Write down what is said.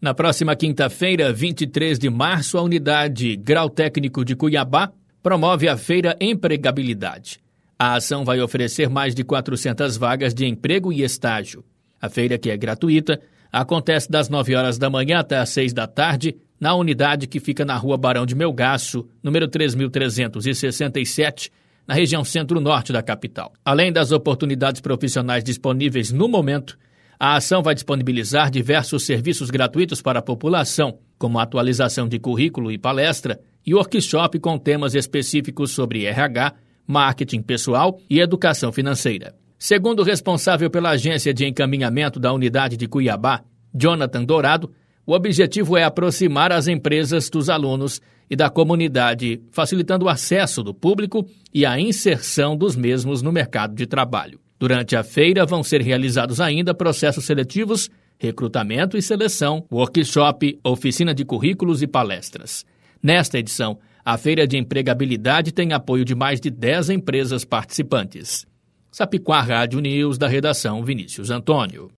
Na próxima quinta-feira, 23 de março, a unidade Grau Técnico de Cuiabá promove a Feira Empregabilidade. A ação vai oferecer mais de 400 vagas de emprego e estágio. A feira, que é gratuita, acontece das 9 horas da manhã até às 6 da tarde, na unidade que fica na Rua Barão de Melgaço, número 3.367, na região centro-norte da capital. Além das oportunidades profissionais disponíveis no momento, a ação vai disponibilizar diversos serviços gratuitos para a população, como atualização de currículo e palestra, e workshop com temas específicos sobre RH, marketing pessoal e educação financeira. Segundo o responsável pela agência de encaminhamento da unidade de Cuiabá, Jonathan Dourado, o objetivo é aproximar as empresas dos alunos e da comunidade, facilitando o acesso do público e a inserção dos mesmos no mercado de trabalho. Durante a feira vão ser realizados ainda processos seletivos, recrutamento e seleção, workshop, oficina de currículos e palestras. Nesta edição, a Feira de Empregabilidade tem apoio de mais de 10 empresas participantes. Sapicó Rádio News, da redação Vinícius Antônio.